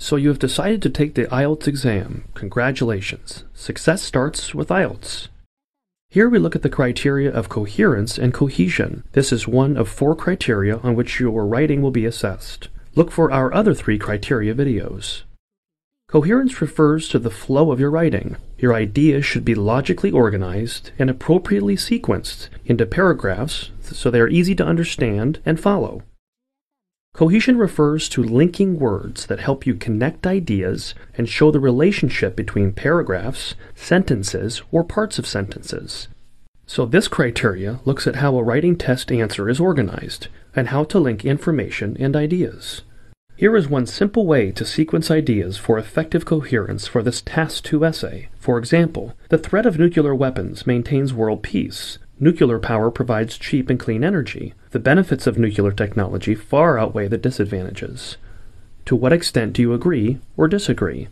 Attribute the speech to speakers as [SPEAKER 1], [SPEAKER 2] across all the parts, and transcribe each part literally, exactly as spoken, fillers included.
[SPEAKER 1] So you have decided to take the I E L T S exam. Congratulations. Success starts with I E L T S. Here we look at the criteria of coherence and cohesion. This is one of four criteria on which your writing will be assessed. Look for our other three criteria videos. Coherence refers to the flow of your writing. Your ideas should be logically organized and appropriately sequenced into paragraphs so they are easy to understand and follow. Cohesion refers to linking words that help you connect ideas and show the relationship between paragraphs, sentences, or parts of sentences. So this criteria looks at how a writing test answer is organized and how to link information and ideas. Here is one simple way to sequence ideas for effective coherence for this Task two essay. For example, the threat of nuclear weapons maintains world peace. Nuclear power provides cheap and clean energy. The benefits of nuclear technology far outweigh the disadvantages. To what extent do you agree or disagree?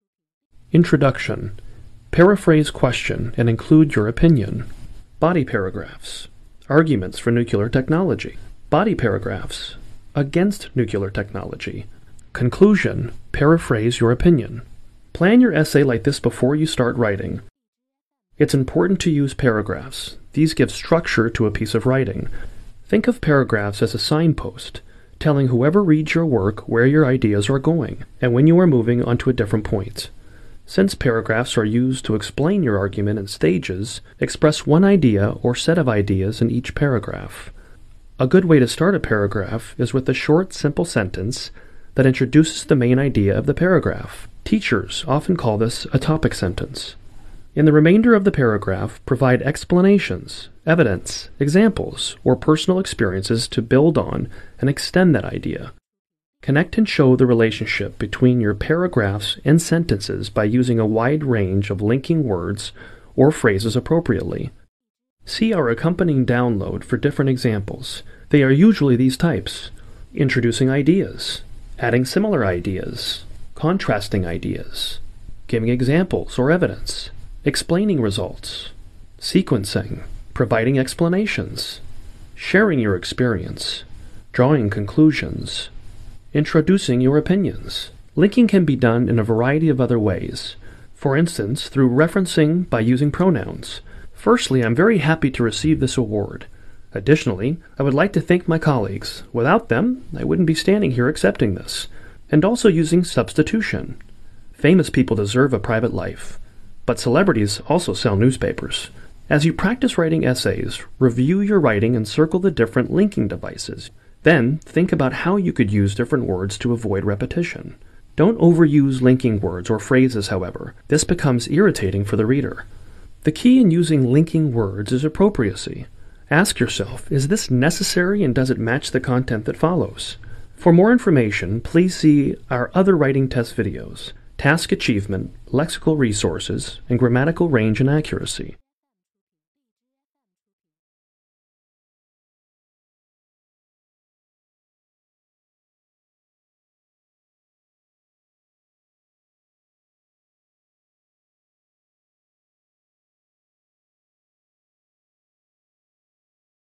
[SPEAKER 1] Introduction. Paraphrase question and include your opinion. Body paragraphs. Arguments for nuclear technology. Body paragraphs. Against nuclear technology. Conclusion. Paraphrase your opinion. Plan your essay like this before you start writing. It's important to use paragraphs. These give structure to a piece of writing. Think of paragraphs as a signpost, telling whoever reads your work where your ideas are going, and when you are moving on to a different point. Since paragraphs are used to explain your argument in stages, express one idea or set of ideas in each paragraph. A good way to start a paragraph is with a short, simple sentence that introduces the main idea of the paragraph. Teachers often call this a topic sentence. In the remainder of the paragraph, provide explanations, evidence, examples, or personal experiences to build on and extend that idea. Connect and show the relationship between your paragraphs and sentences by using a wide range of linking words or phrases appropriately. See our accompanying download for different examples. They are usually these types: introducing ideas, adding similar ideas, contrasting ideas, giving examples or evidence, explaining results, sequencing, providing explanations, sharing your experience, drawing conclusions, introducing your opinions. Linking can be done in a variety of other ways. For instance, through referencing by using pronouns. Firstly, I'm very happy to receive this award. Additionally, I would like to thank my colleagues. Without them, I wouldn't be standing here accepting this. And also using substitution. Famous people deserve a private life. But celebrities also sell newspapers. As you practice writing essays, review your writing and circle the different linking devices. Then, think about how you could use different words to avoid repetition. Don't overuse linking words or phrases, however. This becomes irritating for the reader. The key in using linking words is appropriacy. Ask yourself, is this necessary and does it match the content that follows? For more information, please see our other writing test videos: task achievement, lexical resources, and grammatical range and accuracy.